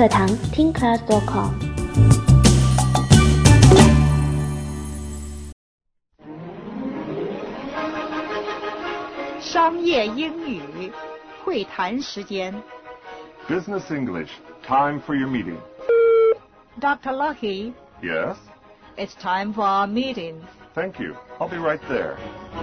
课堂听 class.com。 商业英语会谈时间。 Business English, time for your meeting. Dr. Lucky, Yes? it's time for our meeting. Thank you. I'll be right there.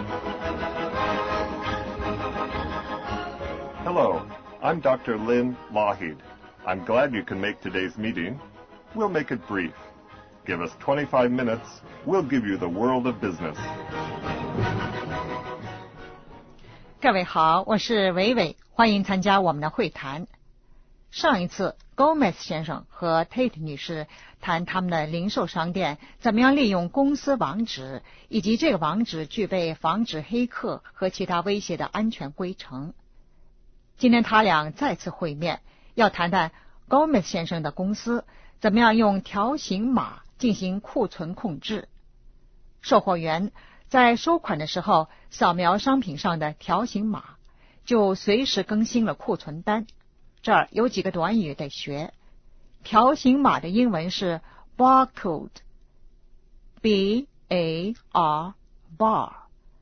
Hello, I'm Dr. Lynn Lougheed. I'm glad you can make today's meeting. We'll make it brief. Give us 25 minutes. We'll give you the world of business. 各位好，我是伟伟，欢迎参加我们的会谈。上一次 Gomez 先生和 Tate 女士谈他们的零售商店怎么样利用公司网址，以及这个网址具备防止黑客和其他威胁的安全规程。今天他俩再次会面，要谈谈 Gomez 先生的公司怎么样用条形码进行库存控制。售货员在收款的时候扫描商品上的条形码，就随时更新了库存单。这儿有几个短语得学。条形码的英文是 barcode， B-A-R bar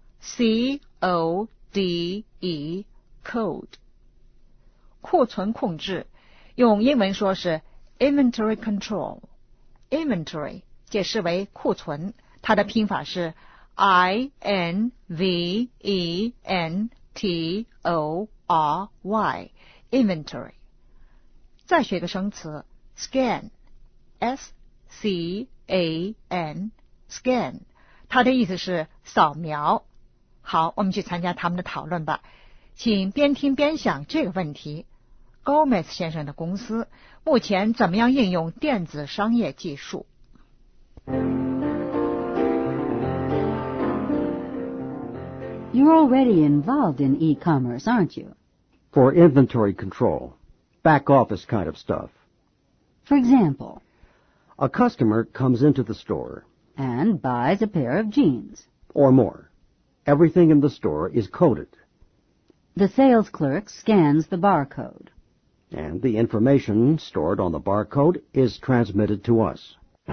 C-O-D-E code。 库存控制用英文说是 inventory control。 inventory 解释为库存，它的拼法是 I-N-V-E-N-T-O-R-Y inventory。 再学个生词 scan S-C-A-N scan， 它的意思是扫描。好，我们去参加他们的讨论吧。请边听边想这个问题： Gomez 先生的公司目前怎么样应用电子商业技术？ You're already involved in e-commerce, aren't you? For inventory control, back office kind of stuff. For example, A customer comes into the store, and buys a pair of jeans. or more. Everything in the store is coded, The sales clerk scans the barcode. and the information stored on the barcode is transmitted to us.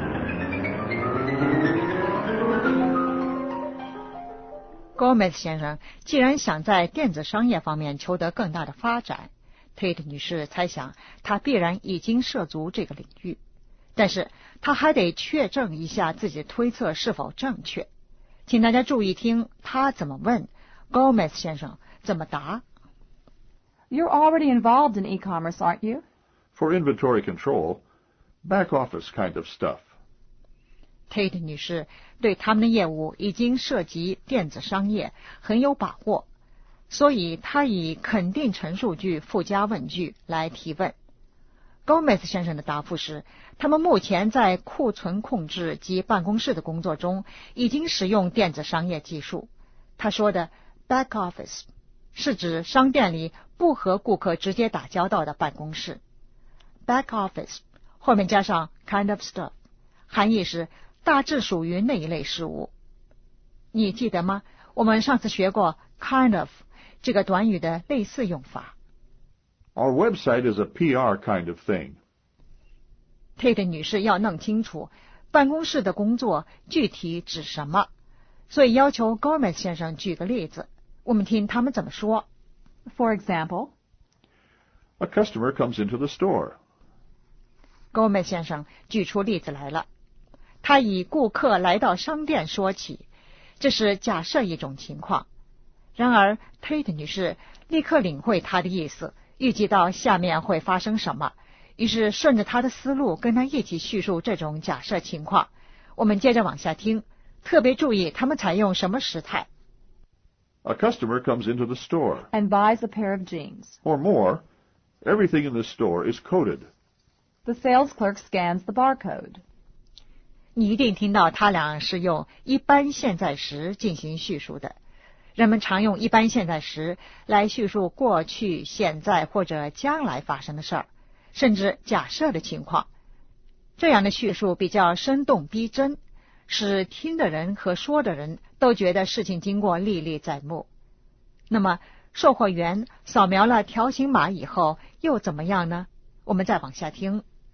Gomez 先生既然想在电子商业方面求得更大的发展， Tate 女士猜想他必然已经涉足这个领域，但是他还得确证一下自己的推测是否正确。请大家注意听他怎么问， Gomez 先生怎么答。 You're already involved in e-commerce, aren't you? For inventory control, back office kind of stuff. Tate 女士对他们的业务已经涉及电子商业，很有把握，所以她以肯定陈述句附加问句来提问。 Gomez 先生的答复是，他们目前在库存控制及办公室的工作中已经使用电子商业技术。他说的 back office 是指商店里不和顾客直接打交道的办公室。 back office 后面加上 kind of stuff， 含义是大致属于那一类事物。你记得吗？我们上次学过 kind of 这个短语的类似用法。 Our website is a PR kind of thing. Tate 女士要弄清楚办公室的工作具体指什么，所以要求 Gomez 先生举个例子，我们听他们怎么说。 For example, A customer comes into the store. Gomez 先生举出例子来了，他以顾客来到商店说起，这是假设一种情况。然而 Tate 女士立刻领会他的意思，预计到下面会发生什么，于是顺着他的思路跟他一起叙述这种假设情况。我们接着往下听，特别注意他们采用什么时态。 A customer comes into the store. and buys a pair of jeans. Or more, everything in the store is coded. The sales clerk scans the barcode. 你一定听到他俩是用一般现在时进行叙述的。人们常用一般现在时来叙述过去、现在或者将来发生的事儿，甚至假设的情况。这样的叙述比较生动逼真，使听的人和说的人都觉得事情经过历历在目。那么售货员扫描了条形码以后又怎么样呢？我们再往下听。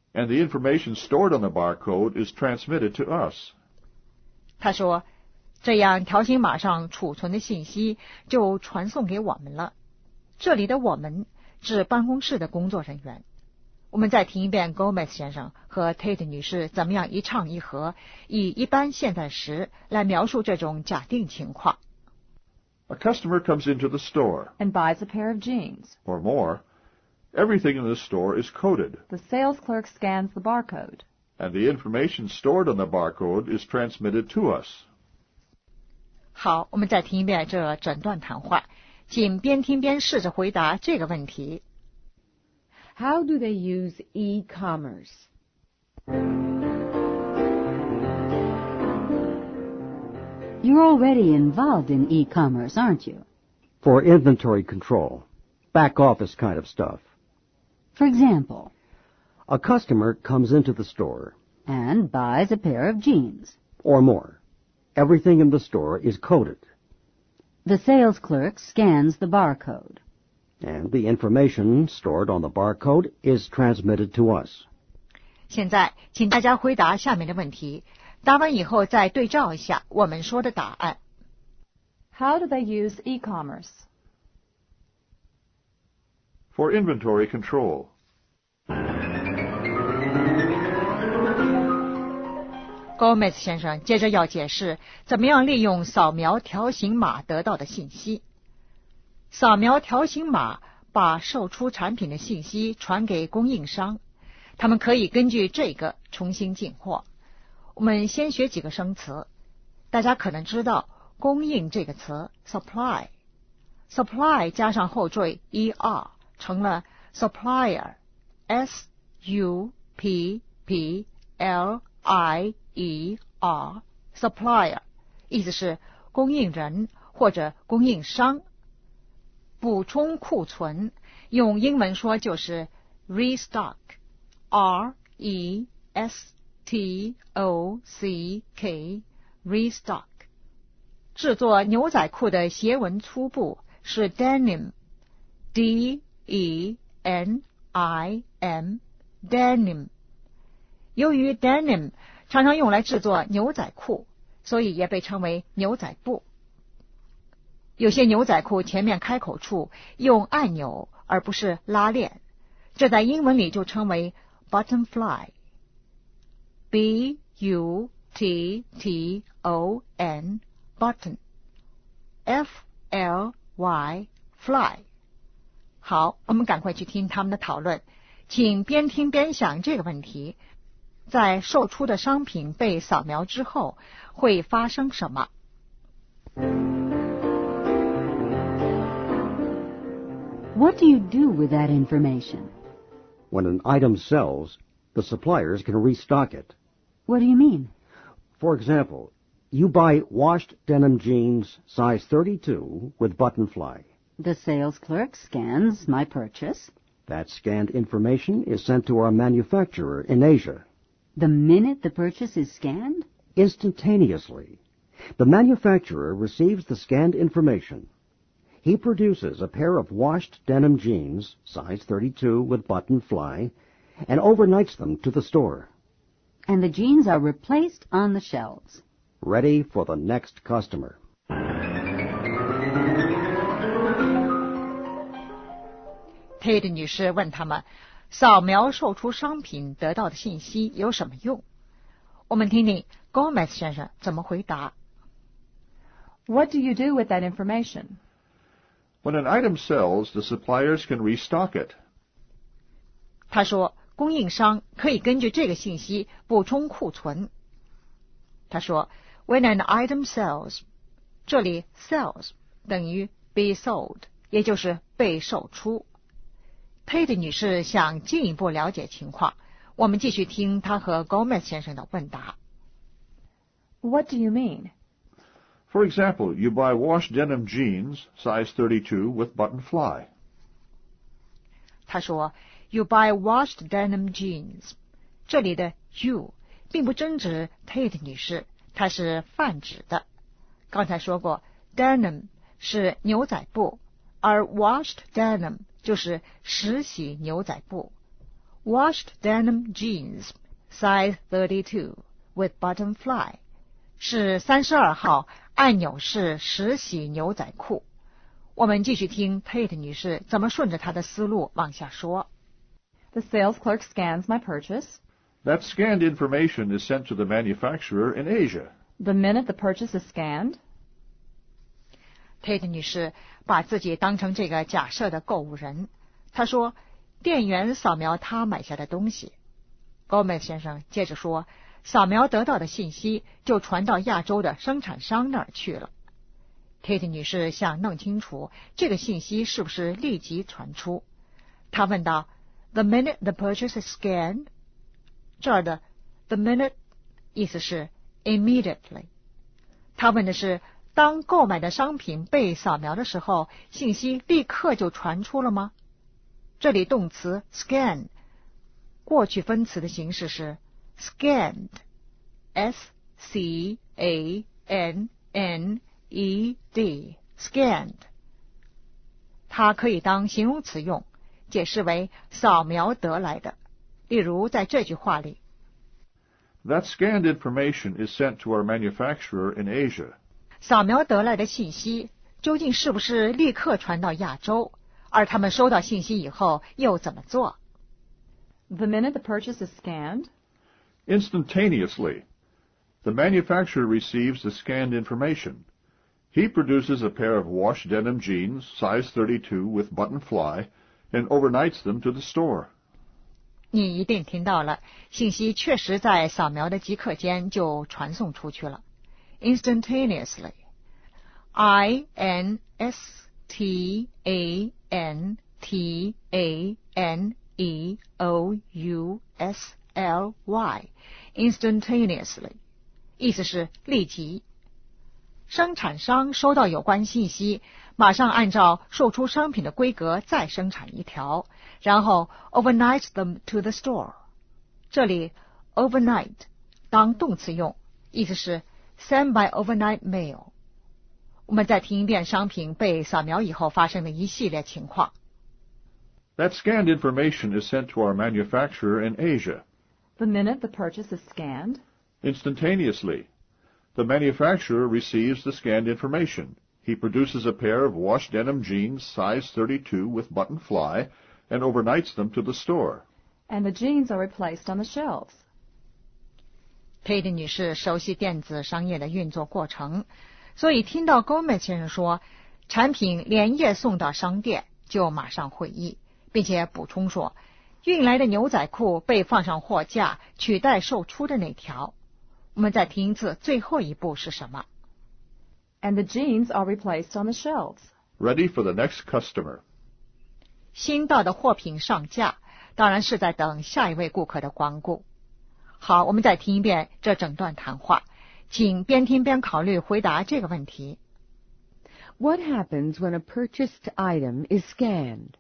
And the information stored on the barcode is transmitted to us. 他说，这样条形码上储存的信息就传送给我们了。这里的我们指办公室的工作人员。我们再听一遍 Gomez 先生和 Tate 女士怎么样一唱一和，以一般现在时来描述这种假定情况。 A customer comes into the store. And buys a pair of jeans. Or more. Everything in the store is coded. The sales clerk scans the barcode. And the information stored on the barcode is transmitted to us. 好，我们再听一遍这整段谈话，请边听边试着回答这个问题。 How do they use e-commerce? You're already involved in e-commerce, aren't you? For inventory control, back office kind of stuff. For example, A customer comes into the store. and buys a pair of jeans. Or more. Everything in the store is coded. The sales clerk scans the barcode. And the information stored on the barcode is transmitted to us. 现在，请大家回答下面的问题，答完以后再对照一下我们说的答案。 How do they use e-commerce? For inventory control. Gomez 先生接着要解释怎么样利用扫描条形码得到的信息。扫描条形码把售出产品的信息传给供应商，他们可以根据这个重新进货。我们先学几个生词，大家可能知道供应这个词 supply 加上后缀 er 成了 supplier supplier supplier 意思是供应人或者供应商。补充库存用英文说就是 restock R-E-S-T-O-C-K restock。 制作牛仔裤的斜纹粗布是 denim D-E-N-I-M denim。 由于 denim 常常用来制作牛仔裤，所以也被称为牛仔布。有些牛仔裤前面开口处用按钮而不是拉链，这在英文里就称为 button fly B-U-T-T-O-N button F-L-Y fly。 好，我们赶快去听他们的讨论，请边听边想这个问题，在售出的商品被扫描之后会发生什么？ What do you do with that information? When an item sells, the suppliers can restock it. What do you mean? For example, you buy washed denim jeans size 32 with button fly. The sales clerk scans my purchase. That scanned information is sent to our manufacturer in Asia. The minute the purchase is scanned? Instantaneously. The manufacturer receives the scanned information. He produces a pair of washed denim jeans, size 32 with button fly, and overnights them to the store. And the jeans are replaced on the shelves. Ready for the next customer. Tate 女士问他们，扫描售出商品得到的信息有什么用？我们听听 Gomez 先生怎么回答。 What do you do with that information? When an item sells, the suppliers can restock it. 他说，供应商可以根据这个信息补充库存。他说 ，When an item sells， 这里 sells 等于 be sold， 也就是被售出。Tate 女士想进一步了解情况，我们继续听她和 Gomez 先生的问答。 What do you mean? For example, you buy washed denim jeans, size 32 with button fly. 他说 ，You buy washed denim jeans。这里的 you 并不真指 Tate 女士，它是泛指的。刚才说过 ，denim 是牛仔布，而 washed denim 就是实洗牛仔布。 washed denim jeans, size 32, with button fly. 是32号按钮式实洗牛仔裤。我们继续听 Tate 女士怎么顺着她的思路往下说。 The sales clerk scans my purchase. That scanned information is sent to the manufacturer in Asia. The minute the purchase is scanned, Tate 女士把自己当成这个假设的购物人。她说，店员扫描她买下的东西。Gomez 先生接着说，扫描得到的信息就传到亚洲的生产商那儿去了。Tate 女士想弄清楚这个信息是不是立即传出。她问道 ：“The minute the purchase is scanned？” 这儿的 “the minute” 意思是 immediately。她问的是，当购买的商品被扫描的时候，信息立刻就传出了吗？这里动词 scan 过去分词的形式是 scanned， S-C-A-N-N-E-D scanned。 它可以当形容词用，解释为扫描得来的。例如在这句话里 That scanned information is sent to our manufacturer in Asia. 扫描得来的信息究竟是不是立刻传到亚洲，而他们收到信息以后又怎么做？ the minute the purchase is scanned, Instantaneously, the manufacturer receives the scanned information. He produces a pair of washed denim jeans, size 32, with button fly, and overnights them to the store. 你一定听到了，信息确实在扫描的即刻间就传送出去了。Instantaneously, I-N-S-T-A-N-T-A-N-E-O-U-S-L-Y, instantaneously, 意思是立即。生产商收到有关信息，马上按照售出商品的规格再生产一条，然后 overnight them to the store。 这里 overnight 当动词用，意思是 send by overnight mail。 我们再听一遍商品被扫描以后发生的一系列情况。 That scanned information is sent to our manufacturer in Asia. the minute the purchase is scanned, Instantaneously, the manufacturer receives the scanned information. He produces a pair of washed denim jeans, size 32, with button fly, and overnights them to the store. and the jeans are replaced on the shelves. Tate 女士熟悉电子商业的运作过程，所以听到 Gomez 先生说产品连夜送到商店，就马上会意，并且补充说，运来的牛仔裤被放上货架，取代售出的那条。我们再听一次最后一步是什么？ And the jeans are replaced on the shelves. Ready for the next customer. 新到的货品上架，当然是在等下一位顾客的光顾。好，我们再听一遍这整段谈话，请边听边考虑回答这个问题。 What happens when a purchased item is scanned?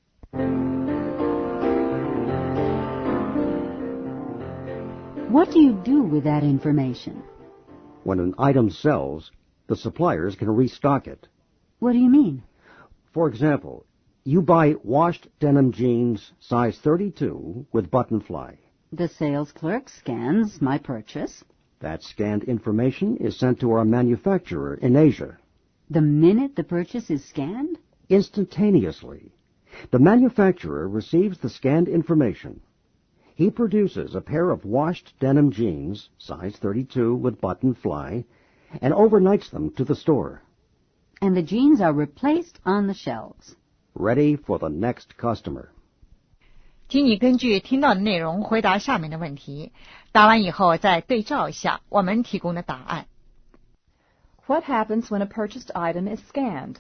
What do you do with that information? When an item sells, the suppliers can restock it. What do you mean? For example, you buy washed denim jeans, size 32, with button fly. The sales clerk scans my purchase. That scanned information is sent to our manufacturer in Asia. The minute the purchase is scanned? Instantaneously, the manufacturer receives the scanned information. He produces a pair of washed denim jeans, size 32, with button fly, and overnights them to the store. And the jeans are replaced on the shelves. Ready for the next customer. 请你根据听到的内容回答下面的问题，答完以后再对照一下我们提供的答案。 What happens when a purchased item is scanned?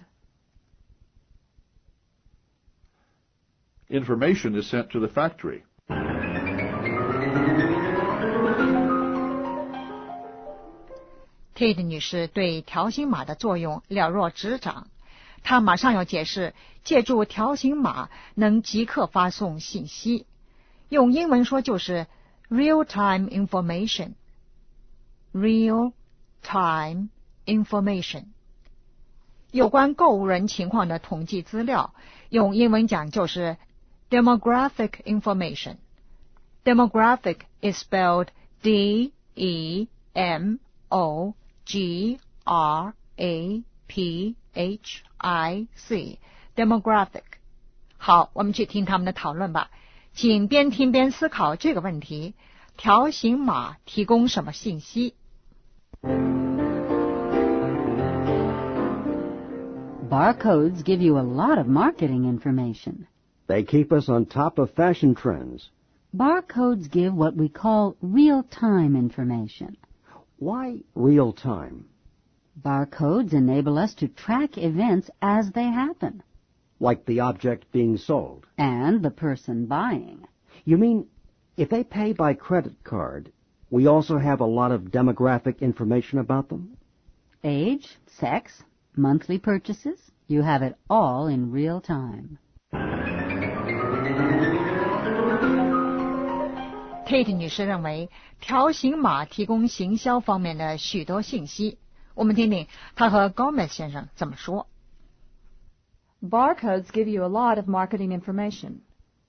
Information is sent to the factory. Tate 女士对条形码的作用了若指掌，她马上要解释，借助条形码能即刻发送信息，用英文说就是 real-time information。 real-time information。 有关购物人情况的统计资料，用英文讲就是 demographic information， Demographic is spelled D-E-M-O-G-R-A-P-H-I-C. Demographic。好，我们去听他们的讨论吧。请边听边思考这个问题：条形码提供什么信息？ Barcodes give you a lot of marketing information. They keep us on top of fashion trends. Barcodes give what we call real-time information. Why real-time? Barcodes enable us to track events as they happen. Like the object being sold. And the person buying. You mean, if they pay by credit card, we also have a lot of demographic information about them? Age, sex, monthly purchases, you have it all in real time. Tate 女士认为条形码提供行销方面的许多信息。我们听听她和 Gomez 先生怎么说。 Barcodes give you a lot of marketing information.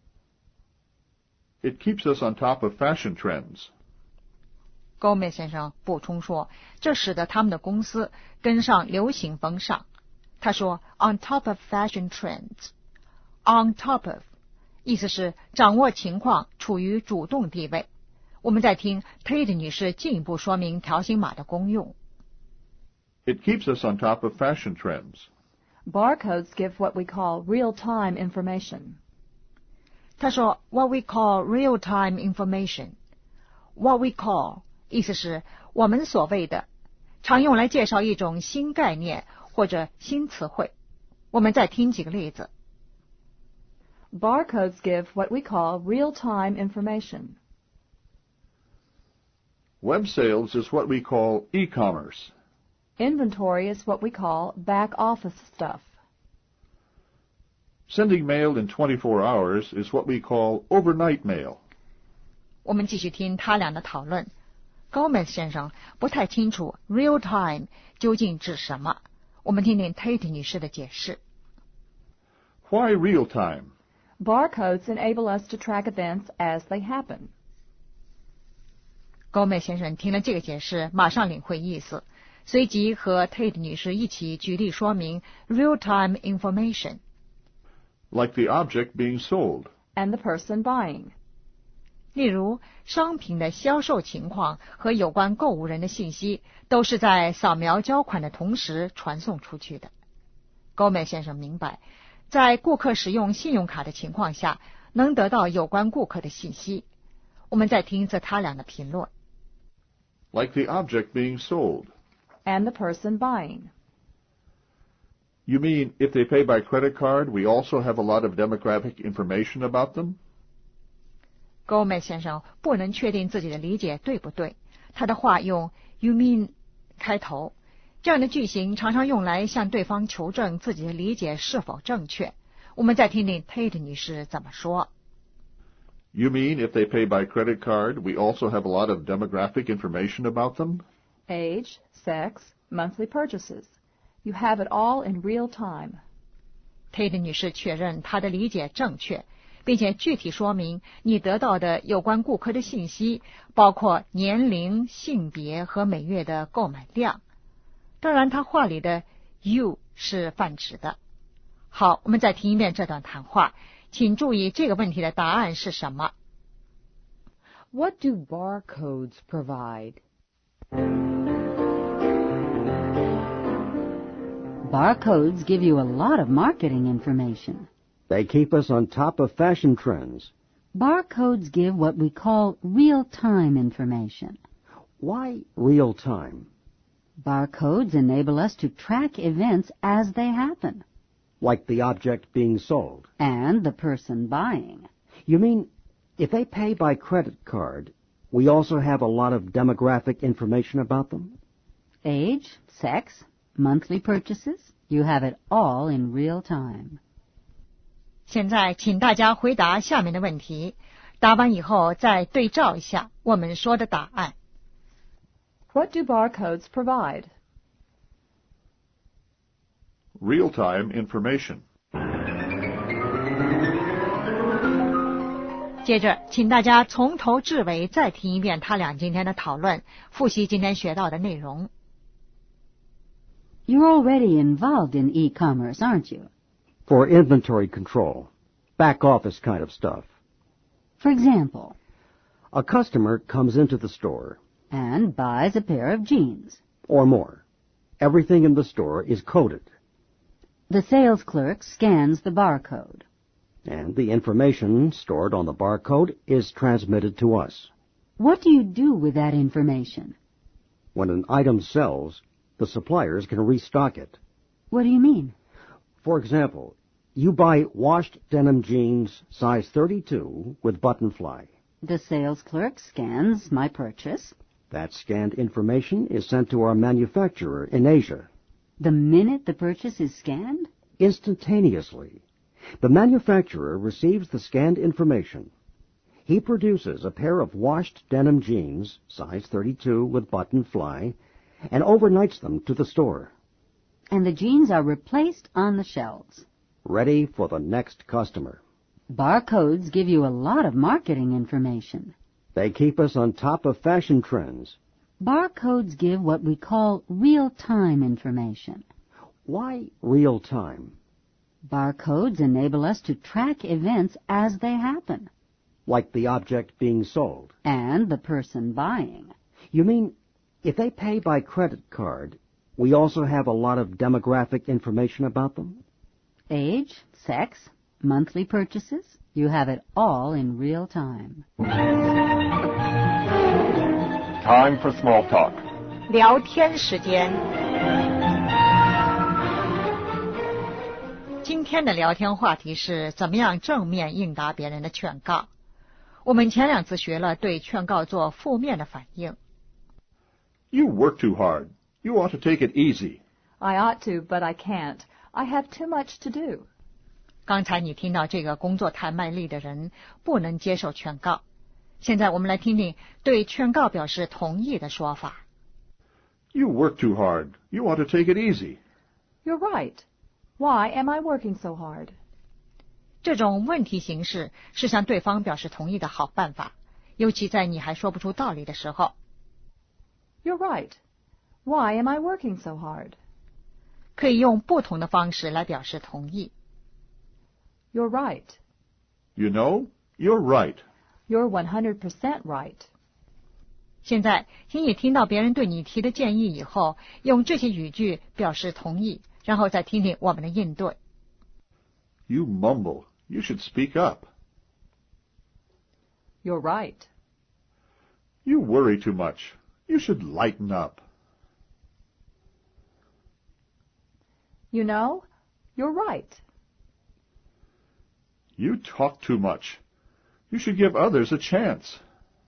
It keeps us on top of fashion trends. Gomez 先生补充说，这使得他们的公司跟上流行风尚。他说 on top of fashion trends. On top of 意思是掌握情况，处于主动地位。我们再听 Tate 女士进一步说明条形码的功用。 It keeps us on top of fashion trends. Barcodes give what we call real-time information. 他说 what we call real-time information. What we call 意思是我们所谓的，常用来介绍一种新概念或者新词汇。我们再听几个例子。 Barcodes give what we call real-time information. Web sales is what we call e-commerce. Inventory is what we call back-office stuff. Sending mail in 24 hours is what we call overnight mail. 我们继续听他俩的讨论。Gomez 先生不太清楚 real time 究竟指什么。我们听听 Tate 女士的解释。 Why real time? Barcodes enable us to track events as they happen. Gomez 先生听了这个解释，马上领会意思，随即和 Tate 女士一起举例说明 real-time information. Like the object being sold. And the person buying. 例如，商品的销售情况和有关购物人的信息都是在扫描交款的同时传送出去的。Gomez 先生明白，在顾客使用信用卡的情况下，能得到有关顾客的信息。我们再听一次他俩的评论。 Like the object being sold. And the person buying. You mean if they pay by credit card, we also have a lot of demographic information about them? Gomez 先生不能确定自己的理解对不对，他的话用 "you mean" 开头，这样的句型常常用来向对方求证自己的理解是否正确。我们再听听 Tate 女士怎么说。 You mean if they pay by credit card, we also have a lot of demographic information about them? Age, sex, monthly purchases. You have it all in real time. Tate 女士确认她的理解正确，并且具体说明你得到的有关顾客的信息，包括年龄、性别和每月的购买量。当然，她话里的 you 是泛指的。好，我们再听一遍这段谈话，请注意这个问题的答案是什么。 What do barcodes provide? Barcodes give you a lot of marketing information. They keep us on top of fashion trends. Barcodes give what we call real-time information. Why real-time? Barcodes enable us to track events as they happen. Like the object being sold. And the person buying. You mean, if they pay by credit card, we also have a lot of demographic information about them? Age, sex, monthly purchases, you have it all in real time. 现在请大家回答下面的问题，答完以后再对照一下我们说的答案。 What do barcodes provide? Real-time information. 接着，请大家从头至尾再听一遍他俩今天的讨论，复习今天学到的内容。 You're already involved in e-commerce, aren't you? For inventory control, back office kind of stuff. For example, A customer comes into the store, and buys a pair of jeans. or more. Everything in the store is coded, The sales clerk scans the barcode. and the information stored on the barcode is transmitted to us. What do you do with that information? When an item sells, the suppliers can restock it. What do you mean? For example, you buy washed denim jeans size 32 with button fly. The sales clerk scans my purchase. That scanned information is sent to our manufacturer in Asia. The minute the purchase is scanned? Instantaneously. The manufacturer receives the scanned information. He produces a pair of washed denim jeans, size 32 with button fly, and overnights them to the store, And the jeans are replaced on the shelves. ready for the next customer. Barcodes give you a lot of marketing information. They keep us on top of fashion trends. Barcodes give what we call real-time information. Why real time? Barcodes enable us to track events as they happen, Like the object being sold. and the person buying. You mean, if they pay by credit card, we also have a lot of demographic information about them? Age, sex, monthly purchases, you have it all in real time. Time for small talk. 聊天时间。今天的聊天话题是怎么样正面应答别人的劝告。我们前两次学了对劝告做负面的反应。 You work too hard. You ought to take it easy. I ought to, but I can't. I have too much to do. 刚才你听到这个工作太卖力的人不能接受劝告。现在我们来听听对劝告表示同意的说法。 You work too hard. You ought to take it easy. You're right. Why am I working so hard? 这种问题形式是向对方表示同意的好办法，尤其在你还说不出道理的时候。 You're right. Why am I working so hard? 可以用不同的方式来表示同意。 You're right. You know, you're right. You're 100% right. 现在，请你听到别人对你提的建议以后，用这些语句表示同意，然后再听听我们的应对。 You mumble. You should speak up. You're right. You worry too much. You should lighten up. You know, you're right. You talk too much. You should give others a chance.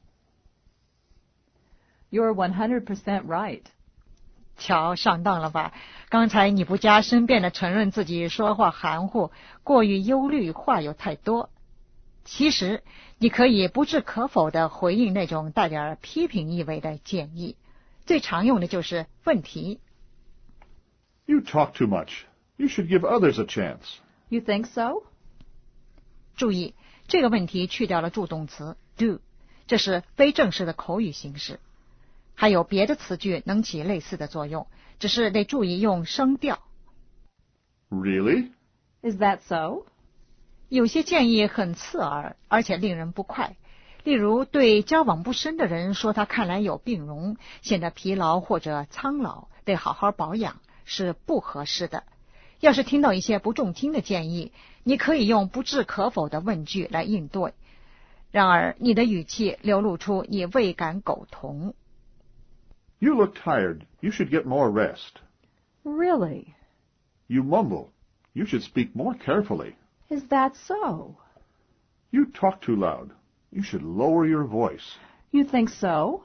You're 100% right. 瞧，上当了吧？刚才你不加申辩地承认自己说话含糊，过于忧虑，话又太多。其实，你可以不置可否地回应那种带点批评意味的建议。最常用的就是问题。 You talk too much. You should give others a chance. You think so? 注意，这个问题去掉了助动词 do， 这是非正式的口语形式。还有别的词句能起类似的作用，只是得注意用声调。 Really? Is that so? 有些建议很刺耳，而且令人不快。例如，对交往不深的人说他看来有病容，显得疲劳或者苍老，得好好保养，是不合适的。要是听到一些不中听的建议，你可以用不置可否的问句来应对。然而，你的语气流露出你未感苟同。 You look tired. You should get more rest. Really? You mumble. You should speak more carefully. Is that so? You talk too loud. You should lower your voice. You think so?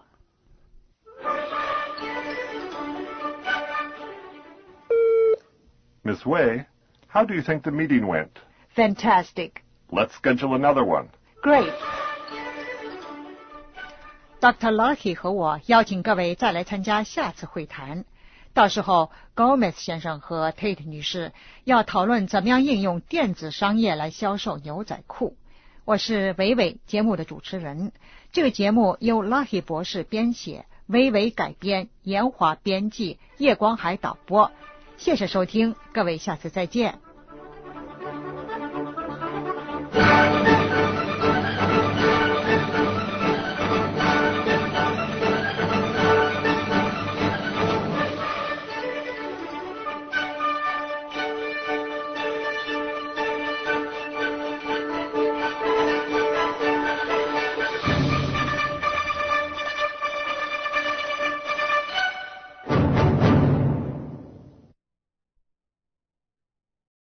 Miss Wei, how do you think the meeting went? Fantastic. Let's schedule another one. Great. Dr. Lucky 和我邀请各位再来参加下次会谈。到时候 Gomez 先生和 Tate 女士要讨论怎么样应用电子商业来销售牛仔裤。 我是伟伟，节目的主持人。这个节目由拉希博士编写，伟伟改编，严华编辑，叶光海导播。谢谢收听，各位下次再见。